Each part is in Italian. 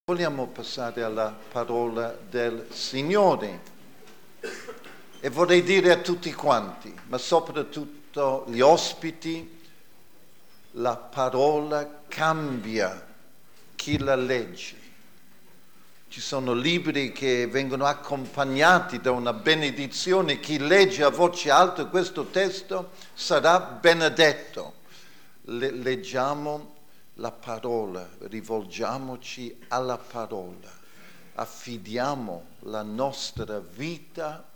Vogliamo passare alla parola del Signore e vorrei dire a tutti quanti, ma soprattutto gli ospiti, la parola cambia chi la legge. Ci sono libri che vengono accompagnati da una benedizione, chi legge a voce alta questo testo sarà benedetto. Leggiamo la parola, rivolgiamoci alla parola, affidiamo la nostra vita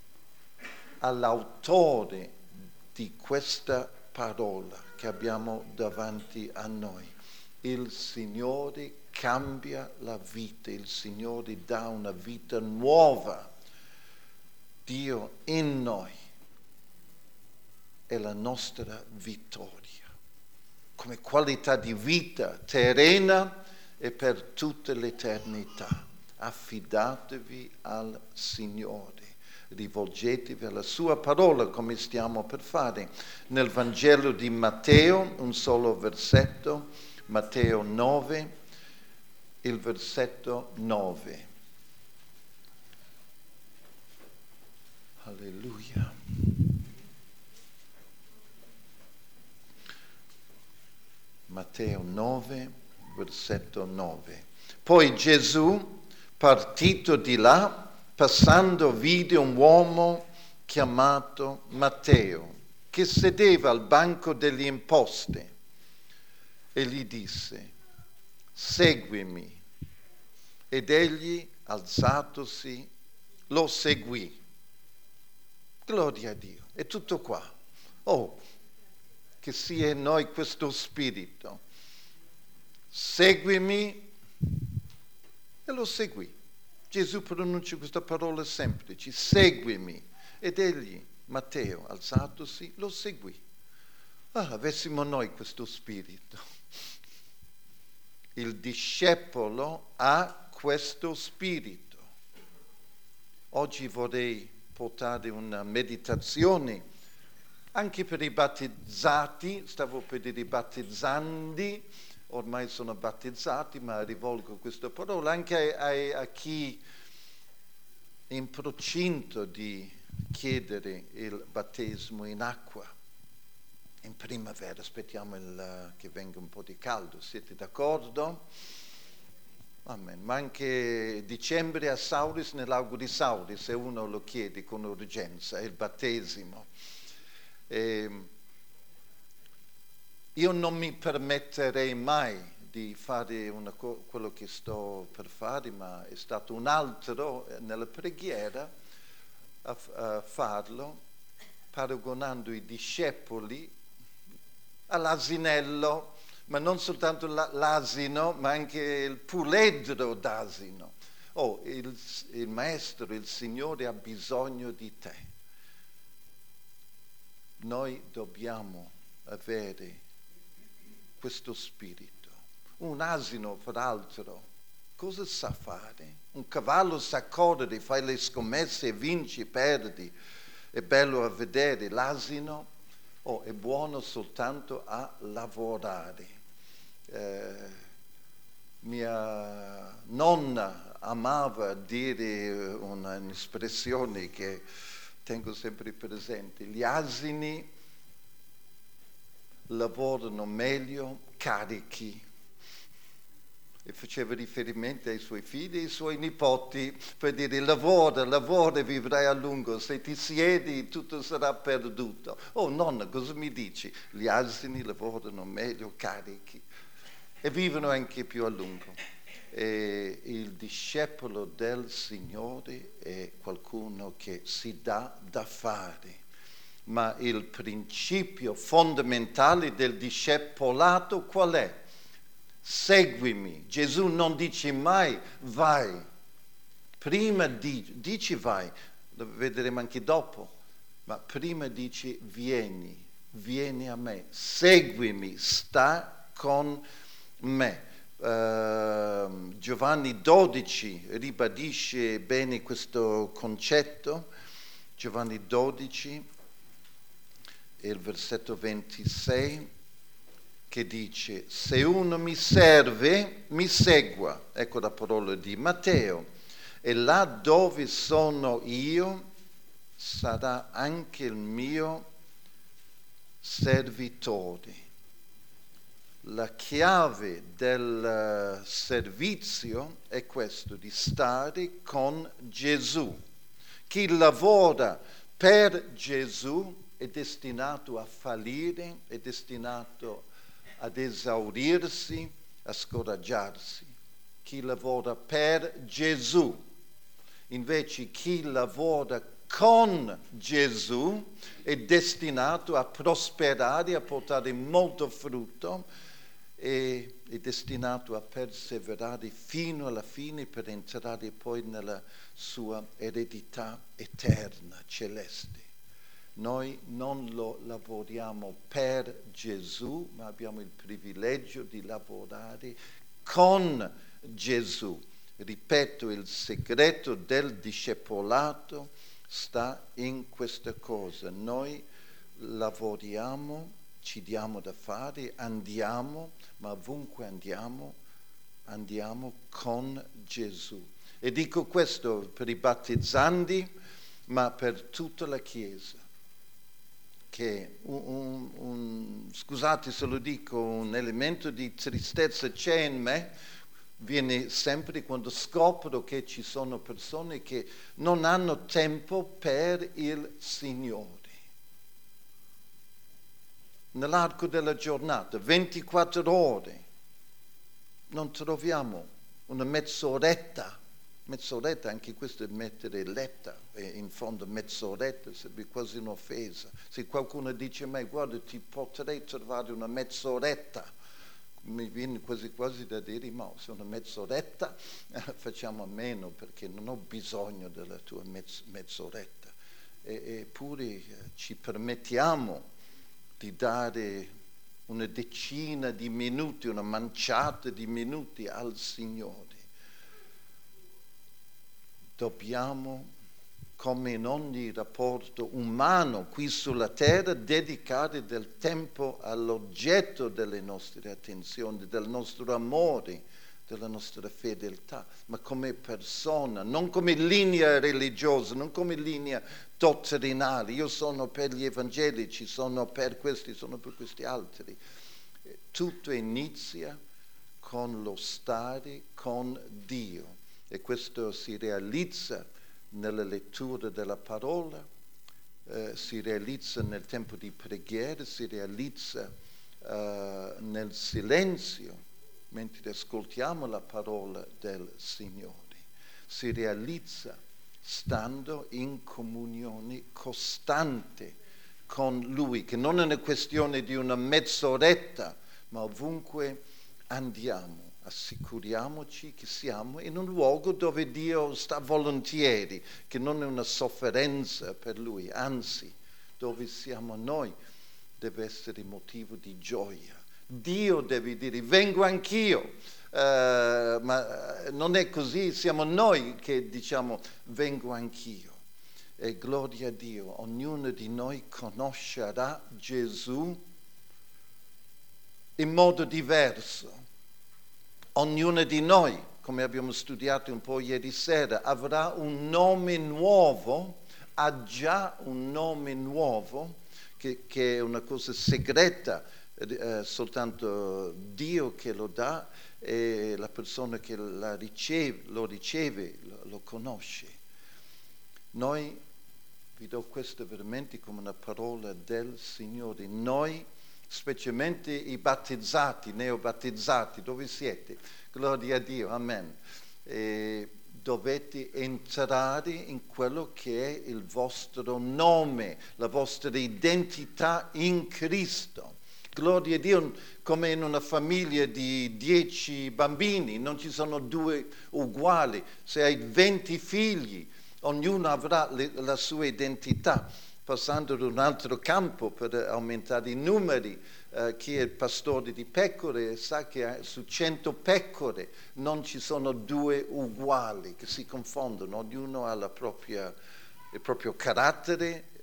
all'autore di questa parola che abbiamo davanti a noi. Il Signore cambia la vita, il Signore dà una vita nuova. Dio in noi è la nostra vittoria, come qualità di vita terrena e per tutta l'eternità. Affidatevi al Signore, rivolgetevi alla sua parola come stiamo per fare. Nel Vangelo di Matteo, un solo versetto, Matteo 9, il versetto 9. Alleluia. Matteo 9, versetto 9. Poi Gesù, partito di là, passando vide un uomo chiamato Matteo, che sedeva al banco delle imposte e gli disse: seguimi. Ed egli, alzatosi, lo seguì. Gloria a Dio. È tutto qua. Oh, che sia in noi questo spirito. Seguimi, e lo seguì. Gesù pronuncia questa parola semplice, seguimi. Ed egli, Matteo, alzatosi, lo seguì. Avessimo noi questo spirito. Il discepolo ha questo spirito. Oggi vorrei portare una meditazione anche per i battezzati, stavo per dire i battezzandi, ormai sono battezzati, ma rivolgo questa parola anche a chi è in procinto di chiedere il battesimo in acqua. In primavera aspettiamo che venga un po' di caldo, siete d'accordo? Amen. Ma anche dicembre a Sauris, nell'Ago di Sauris, se uno lo chiede con urgenza, è il battesimo. Io non mi permetterei mai di fare quello che sto per fare, ma è stato un altro nella preghiera a farlo, paragonando i discepoli all'asinello, ma non soltanto l'asino, ma anche il puledro d'asino. Il Maestro, il Signore ha bisogno di te. Noi dobbiamo avere questo spirito. Un asino, peraltro, cosa sa fare? Un cavallo sa correre, fai le scommesse, vinci, perdi. È bello a vedere. L'asino è buono soltanto a lavorare. Mia nonna amava dire un'espressione che tengo sempre presente: gli asini lavorano meglio carichi. E faceva riferimento ai suoi figli e ai suoi nipoti per dire: lavora e vivrai a lungo, se ti siedi tutto sarà perduto. Oh nonna, cosa mi dici? Gli asini lavorano meglio carichi e vivono anche più a lungo. E il discepolo del Signore è qualcuno che si dà da fare. Ma il principio fondamentale del discepolato qual è? Seguimi. Gesù non dice mai vai. Prima dice vai, lo vedremo anche dopo, ma prima dice vieni a me, seguimi, sta con me. Giovanni 12 ribadisce bene questo concetto. Giovanni 12, il versetto 26. che dice: se uno mi serve, mi segua. Ecco la parola di Matteo. E là dove sono io, sarà anche il mio servitore. La chiave del servizio è questo, di stare con Gesù. Chi lavora per Gesù è destinato a fallire, è destinato ad esaurirsi, a scoraggiarsi. Chi lavora per Gesù. Invece chi lavora con Gesù è destinato a prosperare, a portare molto frutto, e è destinato a perseverare fino alla fine per entrare poi nella sua eredità eterna, celeste. Noi non lo lavoriamo per Gesù, ma abbiamo il privilegio di lavorare con Gesù. Ripeto, il segreto del discepolato sta in questa cosa. Noi lavoriamo, ci diamo da fare, andiamo, ma ovunque andiamo con Gesù. E dico questo per i battezzandi, ma per tutta la Chiesa. Che scusate se lo dico, un elemento di tristezza c'è in me, viene sempre quando scopro che ci sono persone che non hanno tempo per il Signore. Nell'arco della giornata, 24 ore, non troviamo una mezz'oretta, anche questo è mettere letta, in fondo mezz'oretta sarebbe quasi un'offesa. Se qualcuno dice a me, guarda, ti potrei trovare una mezz'oretta, mi viene quasi da dire, ma se una mezz'oretta facciamo a meno, perché non ho bisogno della tua mezz'oretta. Eppure ci permettiamo di dare una decina di minuti, una manciata di minuti al Signore. Dobbiamo, come in ogni rapporto umano qui sulla terra, dedicare del tempo all'oggetto delle nostre attenzioni, del nostro amore, della nostra fedeltà, ma come persona, non come linea religiosa, non come linea dottrinale. Io sono per gli evangelici, sono per questi, sono per questi altri. Tutto inizia con lo stare con Dio, e questo si realizza nella lettura della parola, si realizza nel tempo di preghiera, si realizza nel silenzio, mentre ascoltiamo la parola del Signore, si realizza stando in comunione costante con Lui, che non è una questione di una mezz'oretta, ma ovunque andiamo, assicuriamoci che siamo in un luogo dove Dio sta volentieri, che non è una sofferenza per Lui, anzi, dove siamo noi deve essere motivo di gioia. Dio deve dire, vengo anch'io, ma non è così, siamo noi che diciamo, vengo anch'io. E gloria a Dio, ognuno di noi conoscerà Gesù in modo diverso. Ognuno di noi, come abbiamo studiato un po' ieri sera, avrà un nome nuovo, ha già un nome nuovo, che è una cosa segreta, soltanto Dio che lo dà, e la persona che lo riceve, lo conosce. Noi, vi do questo veramente come una parola del Signore, noi, specialmente i battezzati, neobattezzati, dove siete? Gloria a Dio, amen. Dovete entrare in quello che è il vostro nome, la vostra identità in Cristo. Gloria a Dio, come in una famiglia di 10 bambini, non ci sono 2 uguali. Se hai 20 figli, ognuno avrà la sua identità. Passando ad un altro campo per aumentare i numeri, chi è il pastore di pecore sa che su 100 pecore non ci sono 2 uguali che si confondono, ognuno ha il proprio carattere,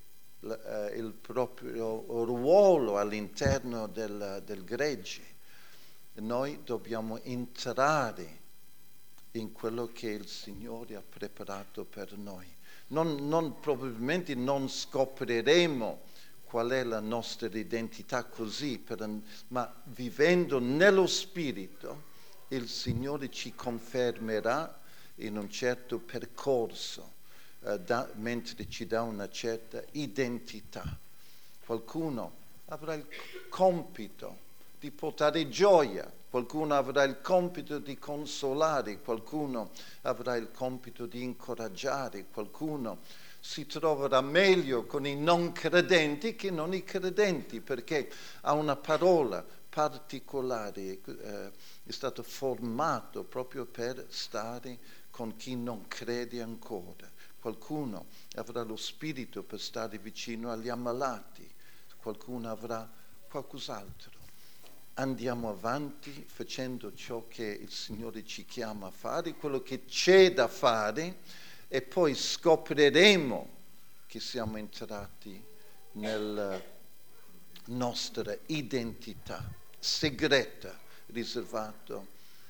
il proprio ruolo all'interno del gregge. Noi dobbiamo entrare in quello che il Signore ha preparato per noi. Probabilmente non scopriremo qual è la nostra identità così, ma vivendo nello Spirito il Signore ci confermerà in un certo percorso, mentre ci dà una certa identità. Qualcuno avrà il compito di portare gioia, qualcuno avrà il compito di consolare, qualcuno avrà il compito di incoraggiare, qualcuno si troverà meglio con i non credenti che non i credenti, perché ha una parola particolare, è stato formato proprio per stare con chi non crede ancora. Qualcuno avrà lo spirito per stare vicino agli ammalati, qualcuno avrà qualcos'altro. Andiamo avanti facendo ciò che il Signore ci chiama a fare, quello che c'è da fare, e poi scopriremo che siamo entrati nella nostra identità segreta, riservato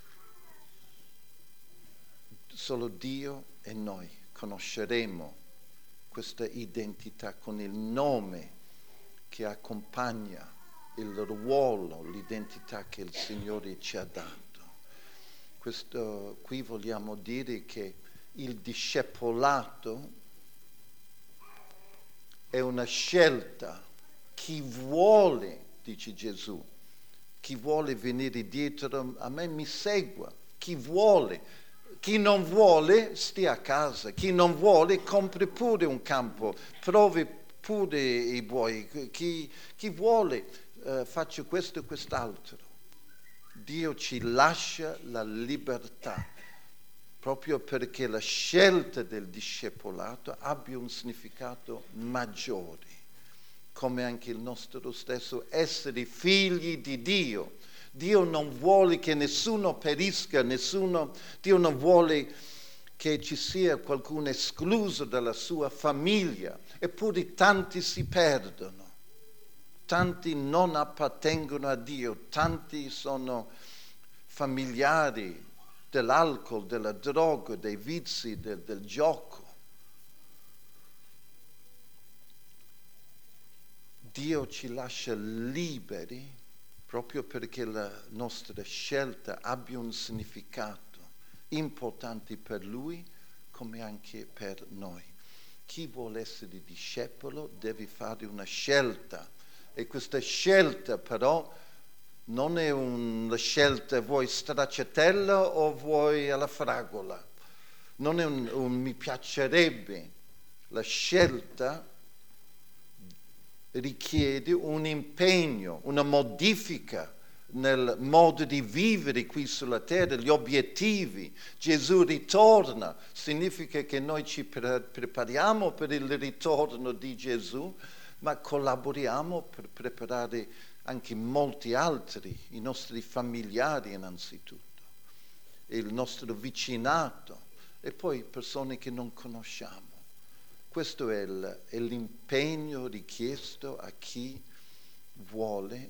solo Dio e noi conosceremo questa identità con il nome che accompagna il ruolo, l'identità che il Signore ci ha dato. Questo qui vogliamo dire che il discepolato è una scelta. Chi vuole, dice Gesù, chi vuole venire dietro a me mi segua. Chi vuole, chi non vuole stia a casa, chi non vuole compri pure un campo, provi pure i buoi, chi vuole faccio questo e quest'altro. Dio ci lascia la libertà, proprio perché la scelta del discepolato abbia un significato maggiore, come anche il nostro stesso essere figli di Dio. Dio non vuole che nessuno perisca, Dio non vuole che ci sia qualcuno escluso dalla sua famiglia, eppure tanti si perdono. Tanti non appartengono a Dio, tanti sono familiari dell'alcol, della droga, dei vizi, del gioco. Dio ci lascia liberi proprio perché la nostra scelta abbia un significato importante per Lui come anche per noi. Chi vuole essere discepolo deve fare una scelta. E questa scelta però non è una scelta vuoi stracciatella o vuoi alla fragola. Non è un mi piacerebbe. La scelta richiede un impegno, una modifica nel modo di vivere qui sulla terra, gli obiettivi. Gesù ritorna, significa che noi ci prepariamo per il ritorno di Gesù, ma collaboriamo per preparare anche molti altri, i nostri familiari innanzitutto, il nostro vicinato e poi persone che non conosciamo. Questo è l'impegno richiesto a chi vuole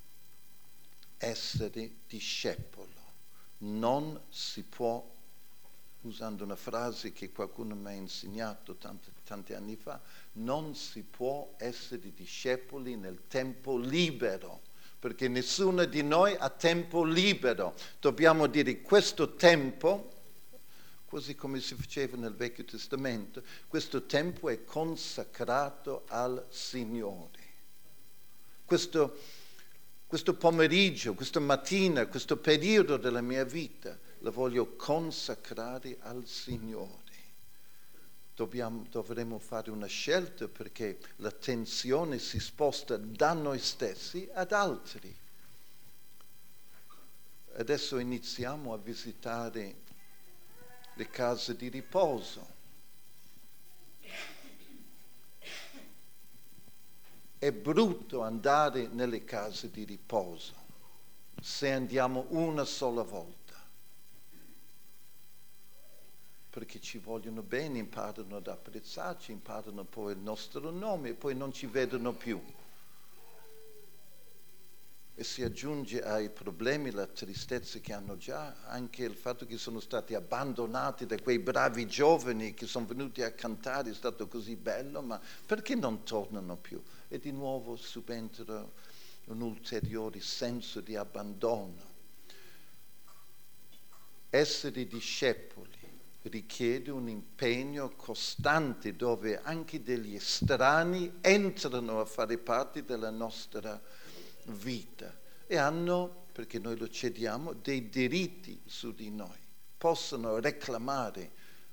essere discepolo. Non si può, usando una frase che qualcuno mi ha insegnato tanti anni fa, non si può essere discepoli nel tempo libero, perché nessuno di noi ha tempo libero. Dobbiamo dire questo tempo, così come si faceva nel Vecchio Testamento, questo tempo è consacrato al Signore. Questo pomeriggio, questa mattina, questo periodo della mia vita la voglio consacrare al Signore. Dovremo fare una scelta perché l'attenzione si sposta da noi stessi ad altri. Adesso iniziamo a visitare le case di riposo. È brutto andare nelle case di riposo se andiamo una sola volta, perché ci vogliono bene, imparano ad apprezzarci, imparano poi il nostro nome e poi non ci vedono più. E si aggiunge ai problemi la tristezza che hanno già, anche il fatto che sono stati abbandonati da quei bravi giovani che sono venuti a cantare, è stato così bello, ma perché non tornano più? E di nuovo subentra un ulteriore senso di abbandono. Essere discepoli richiede un impegno costante dove anche degli estranei entrano a fare parte della nostra vita e hanno, perché noi lo cediamo, dei diritti su di noi, possono reclamare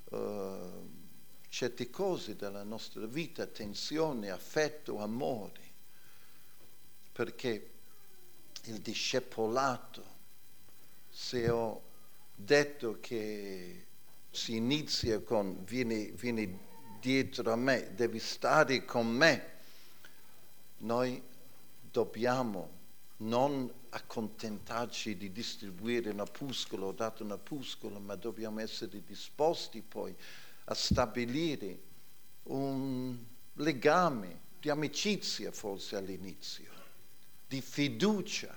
certe cose dalla nostra vita, attenzione, affetto, amore, perché il discepolato, se ho detto che si inizia con vieni dietro a me, devi stare con me, noi dobbiamo non accontentarci di distribuire un opuscolo, dato un opuscolo, ma dobbiamo essere disposti poi a stabilire un legame di amicizia forse all'inizio, di fiducia,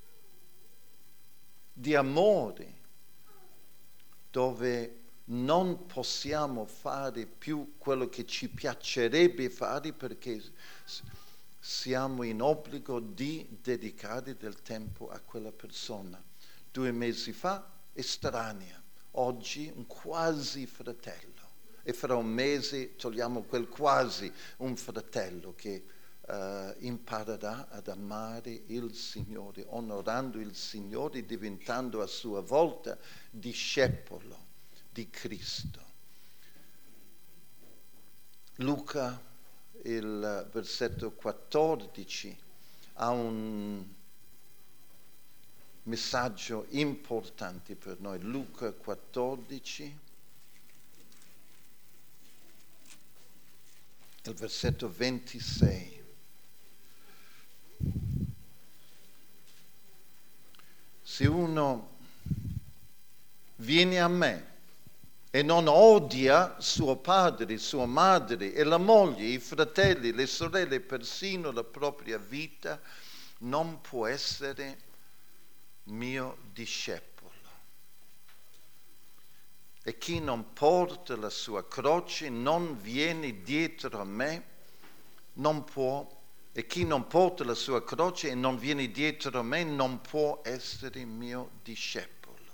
di amore, dove non possiamo fare più quello che ci piacerebbe fare perché siamo in obbligo di dedicare del tempo a quella persona. 2 mesi fa estranea, oggi un quasi fratello e fra un mese togliamo quel quasi un fratello che imparerà ad amare il Signore, onorando il Signore, diventando a sua volta discepolo di Cristo. Luca, il versetto 14, ha un messaggio importante per noi. Luca 14, il versetto 26. Se uno viene a me e non odia suo padre, sua madre e la moglie, i fratelli, le sorelle, persino la propria vita, non può essere mio discepolo. E chi non porta la sua croce, non viene dietro a me, non può. E chi non porta la sua croce e non viene dietro a me non può essere mio discepolo.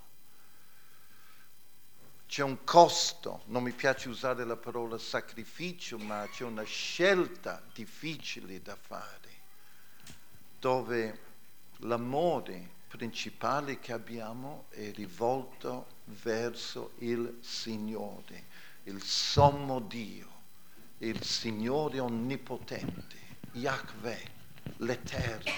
C'è un costo, non mi piace usare la parola sacrificio, ma c'è una scelta difficile da fare, dove l'amore principale che abbiamo è rivolto verso il Signore, il sommo Dio, il Signore onnipotente. Yahweh, l'Eterno.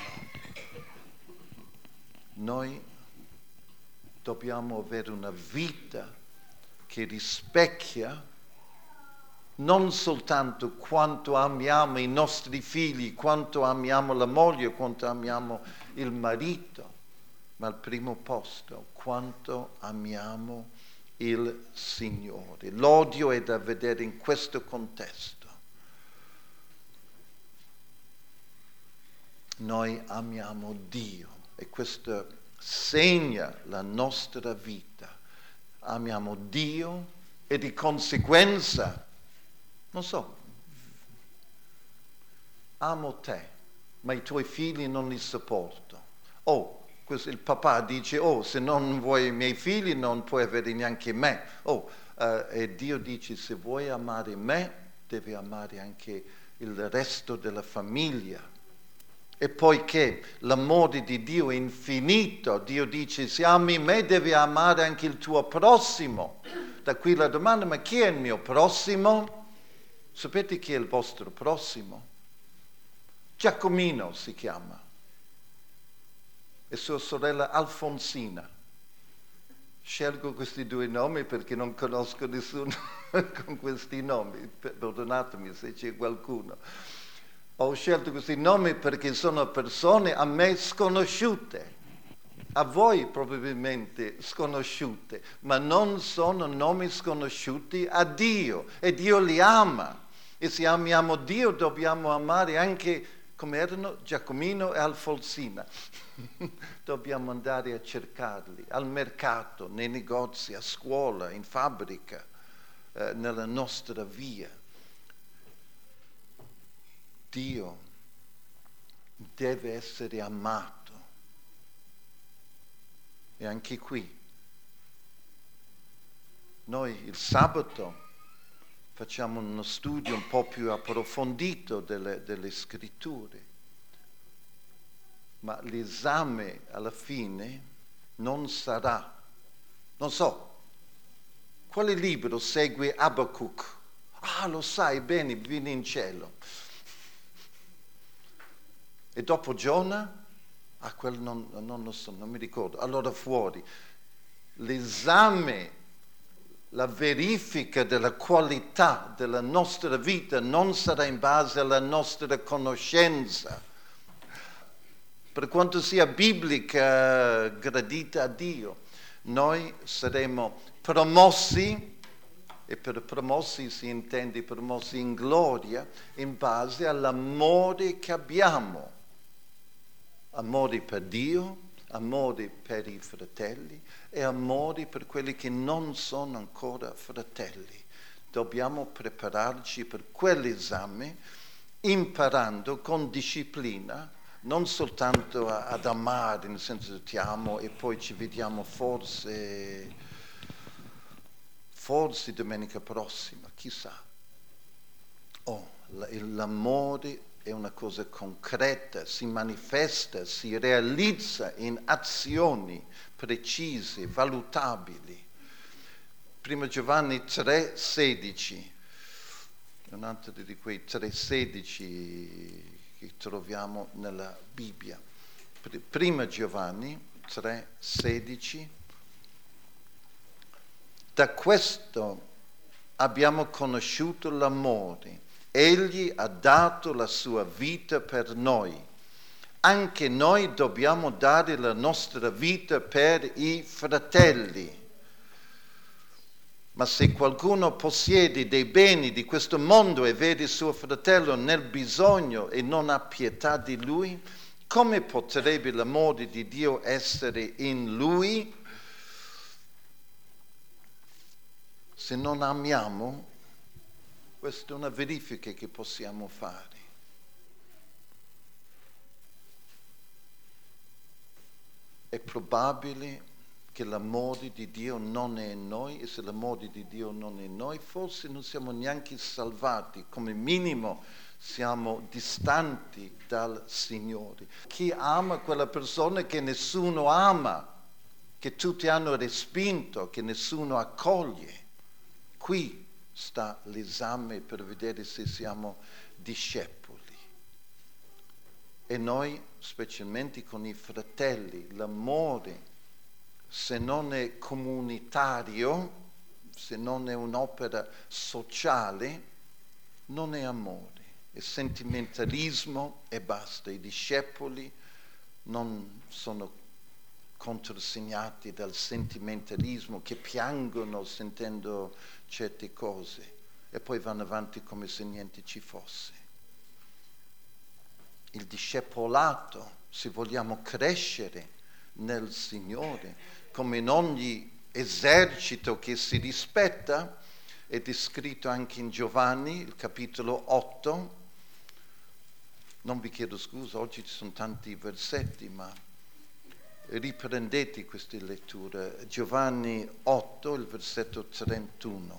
Noi dobbiamo avere una vita che rispecchia non soltanto quanto amiamo i nostri figli, quanto amiamo la moglie, quanto amiamo il marito, ma al primo posto quanto amiamo il Signore. L'odio è da vedere in questo contesto. Noi amiamo Dio e questo segna la nostra vita. Amiamo Dio e di conseguenza, non so, amo te, ma i tuoi figli non li sopporto. Il papà dice, se non vuoi i miei figli non puoi avere neanche me. E Dio dice, se vuoi amare me, devi amare anche il resto della famiglia. E poiché l'amore di Dio è infinito, Dio dice, se ami me devi amare anche il tuo prossimo. Da qui la domanda, ma chi è il mio prossimo? Sapete chi è il vostro prossimo? Giacomino si chiama. E sua sorella Alfonsina. Scelgo questi 2 nomi perché non conosco nessuno con questi nomi. Perdonatemi se c'è qualcuno. Ho scelto questi nomi perché sono persone a me sconosciute. a voi probabilmente sconosciute, ma non sono nomi sconosciuti a Dio, e Dio li ama. E se amiamo Dio dobbiamo amare anche, come erano, Giacomino e Alfonsina. Dobbiamo andare a cercarli al mercato, nei negozi, a scuola, in fabbrica, nella nostra via. Dio deve essere amato. E anche qui, noi il sabato facciamo uno studio un po' più approfondito delle scritture, ma l'esame alla fine non sarà, non so, quale libro segue Abacuc? Ah, lo sai bene, vieni in cielo. E dopo Giona? Ah, quello non lo so, non mi ricordo. Allora fuori. L'esame, la verifica della qualità della nostra vita non sarà in base alla nostra conoscenza, per quanto sia biblica, gradita a Dio. Noi saremo promossi, e per promossi si intende promossi in gloria, in base all'amore che abbiamo. Amore per Dio, amore per i fratelli e amore per quelli che non sono ancora fratelli. Dobbiamo prepararci per quell'esame imparando con disciplina, non soltanto ad amare, nel senso ti amo e poi ci vediamo forse domenica prossima, chissà. L'amore è una cosa concreta, si manifesta, si realizza in azioni precise, valutabili. 1 Giovanni 3,16, un altro di quei 3,16 che troviamo nella Bibbia. 1 Giovanni 3,16. Da questo abbiamo conosciuto l'amore. Egli ha dato la sua vita per noi. Anche noi dobbiamo dare la nostra vita per i fratelli. Ma se qualcuno possiede dei beni di questo mondo e vede suo fratello nel bisogno e non ha pietà di lui, come potrebbe l'amore di Dio essere in lui? Se non amiamo, questa è una verifica che possiamo fare. È probabile che l'amore di Dio non è in noi, e se l'amore di Dio non è in noi, forse non siamo neanche salvati, come minimo siamo distanti dal Signore. Chi ama quella persona che nessuno ama, che tutti hanno respinto, che nessuno accoglie? Qui sta l'esame per vedere se siamo discepoli. E noi, specialmente con i fratelli, l'amore, se non è comunitario, se non è un'opera sociale, non è amore, è sentimentalismo e basta. I discepoli non sono controsegnati dal sentimentalismo, che piangono sentendo certe cose e poi vanno avanti come se niente ci fosse. Il discepolato, se vogliamo crescere nel Signore, come in ogni esercito che si rispetta, è descritto anche in Giovanni, il capitolo 8. Non vi chiedo scusa, oggi ci sono tanti versetti, ma riprendete queste letture. Giovanni 8, il versetto 31.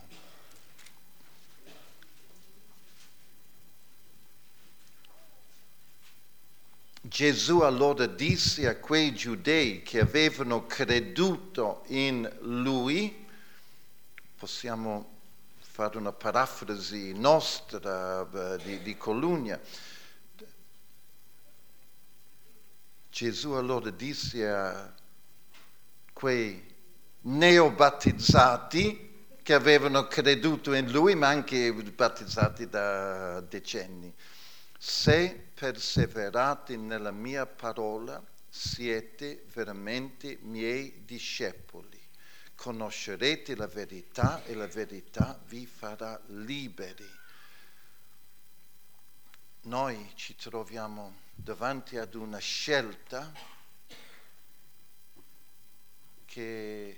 Gesù allora disse a quei giudei che avevano creduto in Lui, possiamo fare una parafrasi nostra di Colugna. Gesù allora disse a quei neobattizzati che avevano creduto in Lui, ma anche battezzati da decenni: se perseverate nella mia parola, siete veramente miei discepoli. Conoscerete la verità e la verità vi farà liberi. Noi ci troviamo davanti ad una scelta che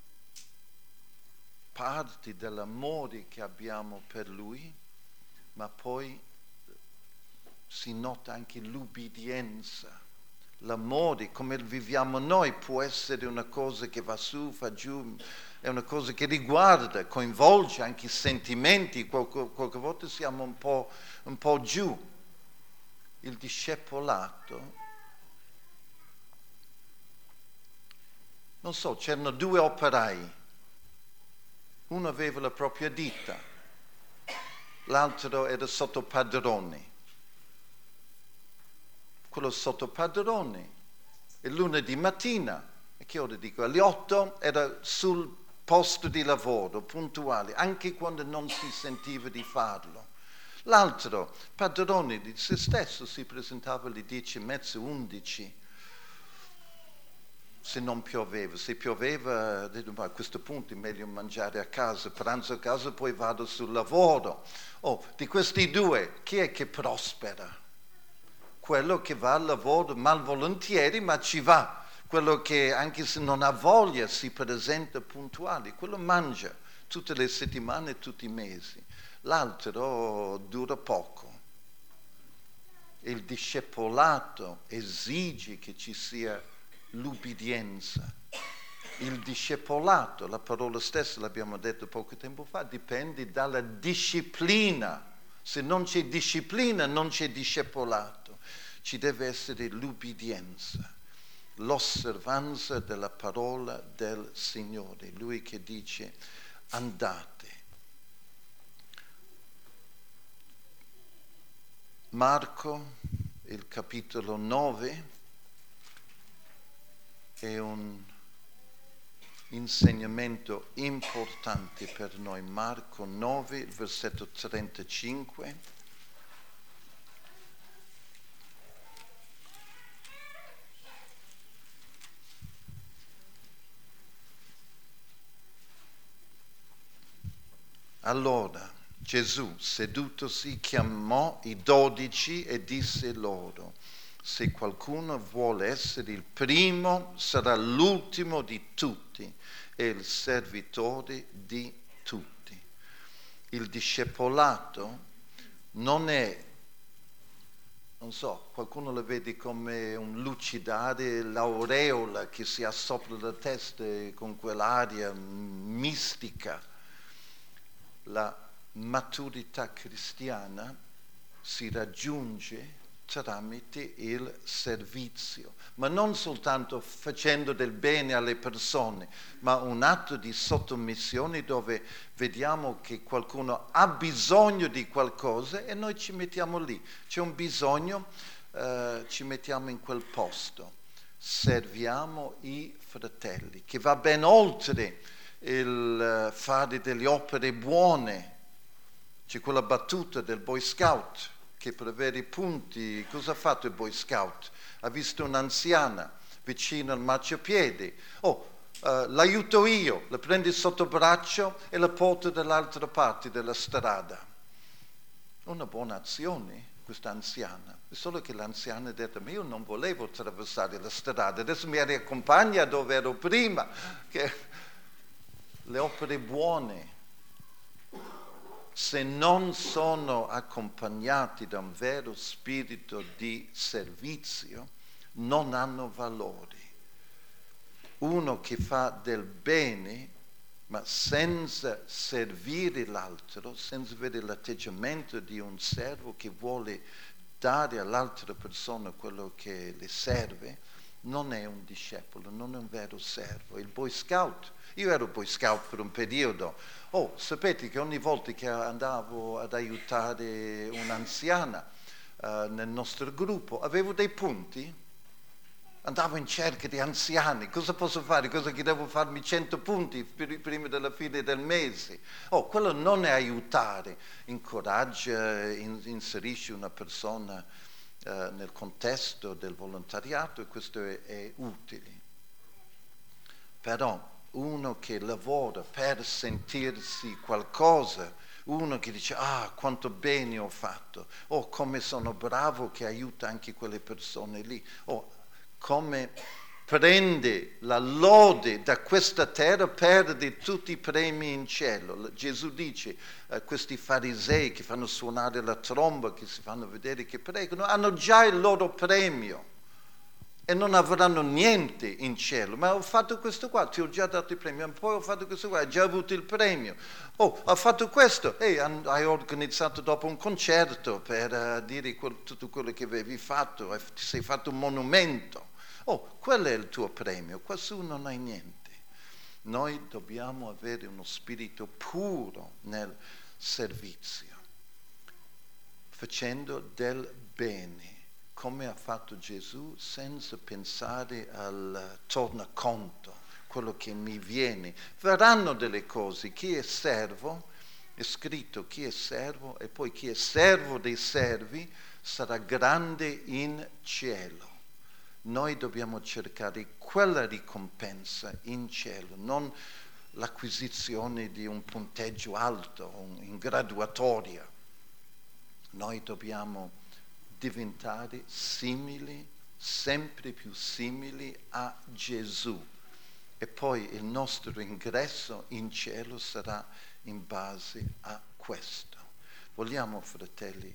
parte dall'amore che abbiamo per Lui, ma poi si nota anche l'ubbidienza. L'amore, come viviamo noi, può essere una cosa che va su, va giù, è una cosa che riguarda, coinvolge anche i sentimenti, qualche volta siamo un po' giù. Il discepolato, non so, c'erano 2 operai, uno aveva la propria ditta, l'altro era sotto padrone. Quello sotto padrone, e lunedì mattina, a che ora dico? Alle 8 era sul posto di lavoro, puntuale, anche quando non si sentiva di farlo. L'altro, padrone di se stesso, si presentava alle 10:30, 11, se non pioveva. Se pioveva, a questo punto è meglio mangiare a casa, pranzo a casa, poi vado sul lavoro. Di questi 2, chi è che prospera? Quello che va al lavoro malvolentieri, ma ci va. Quello che, anche se non ha voglia, si presenta puntuale. Quello mangia tutte le settimane, tutti i mesi. L'altro dura poco. Il discepolato esige che ci sia l'ubbidienza. Il discepolato, la parola stessa l'abbiamo detto poco tempo fa, dipende dalla disciplina. Se non c'è disciplina non c'è discepolato. Ci deve essere l'ubbidienza, l'osservanza della parola del Signore. Lui che dice andate. Marco, il capitolo 9, è un insegnamento importante per noi. Marco 9, versetto 35. Allora Gesù, sedutosi, chiamò i 12 e disse loro: se qualcuno vuole essere il primo, sarà l'ultimo di tutti e il servitore di tutti. Il discepolato non è, non so, qualcuno lo vede come un lucidare l'aureola che si ha sopra la testa con quell'aria mistica. La maturità cristiana si raggiunge tramite il servizio, ma non soltanto facendo del bene alle persone, ma un atto di sottomissione dove vediamo che qualcuno ha bisogno di qualcosa e noi ci mettiamo lì. C'è un bisogno, ci mettiamo in quel posto. Serviamo i fratelli, che va ben oltre il fare delle opere buone. C'è quella battuta del Boy Scout che per avere i punti, cosa ha fatto il Boy Scout? Ha visto un'anziana vicino al marciapiede. L'aiuto io, la prende sotto braccio e la porto dall'altra parte della strada. Una buona azione, questa anziana. Solo che l'anziana ha detto: ma io non volevo attraversare la strada, adesso mi riaccompagna dove ero prima. Che le opere buone, se non sono accompagnati da un vero spirito di servizio, non hanno valore. Uno che fa del bene, ma senza servire l'altro, senza avere l'atteggiamento di un servo che vuole dare all'altra persona quello che le serve, non è un discepolo, non è un vero servo. Il Boy Scout, io ero Boy Scout per un periodo. Sapete che ogni volta che andavo ad aiutare un'anziana nel nostro gruppo, avevo dei punti. Andavo in cerca di anziani. Cosa posso fare? Cosa che devo farmi 100 punti prima della fine del mese? Quello non è aiutare. Incoraggia, inserisce una persona nel contesto del volontariato, e questo è utile. Però uno che lavora per sentirsi qualcosa, uno che dice quanto bene ho fatto, come sono bravo che aiuta anche quelle persone lì, come prende la lode da questa terra, perde tutti i premi in cielo. Gesù dice, questi farisei che fanno suonare la tromba, che si fanno vedere che pregano, hanno già il loro premio e non avranno niente in cielo. Ma ho fatto questo qua, ti ho già dato il premio, poi ho fatto questo qua, hai già avuto il premio. Ho fatto questo, hai organizzato dopo un concerto per dire tutto quello che avevi fatto, ti sei fatto un monumento. Quello è il tuo premio, quassù non hai niente. Noi dobbiamo avere uno spirito puro nel servizio, facendo del bene, come ha fatto Gesù, senza pensare al tornaconto, quello che mi viene. Verranno delle cose, chi è servo, è scritto chi è servo, e poi chi è servo dei servi sarà grande in cielo. Noi dobbiamo cercare quella ricompensa in cielo, non l'acquisizione di un punteggio alto, in graduatoria. Noi dobbiamo diventare simili, sempre più simili a Gesù, e poi il nostro ingresso in cielo sarà in base a questo. Vogliamo, fratelli,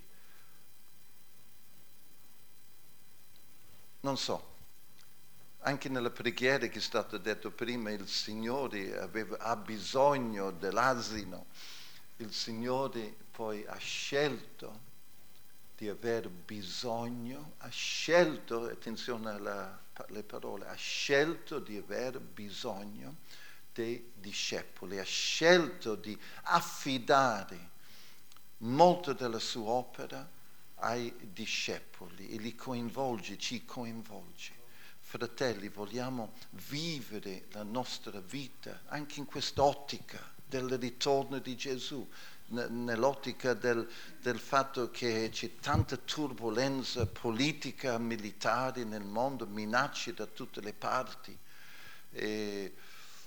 non so, anche nella preghiera che è stato detto prima, il Signore ha bisogno dell'asino, il Signore poi ha scelto di aver bisogno, ha scelto, attenzione alle parole, ha scelto di aver bisogno dei discepoli, ha scelto di affidare molto della sua opera ai discepoli e li coinvolge, ci coinvolge. Fratelli, vogliamo vivere la nostra vita anche in quest'ottica del ritorno di Gesù, nell'ottica del fatto che c'è tanta turbolenza politica, militare nel mondo, minacce da tutte le parti. E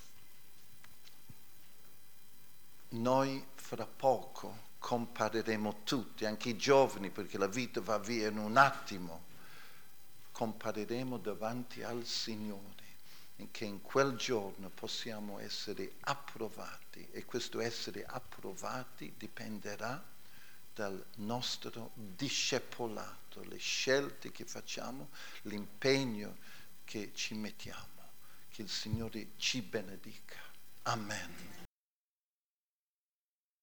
noi fra poco compareremo tutti, anche i giovani, perché la vita va via in un attimo, compareremo davanti al Signore, e che in quel giorno possiamo essere approvati, e questo essere approvati dipenderà dal nostro discepolato, le scelte che facciamo, l'impegno che ci mettiamo. Che il Signore ci benedica. Amen.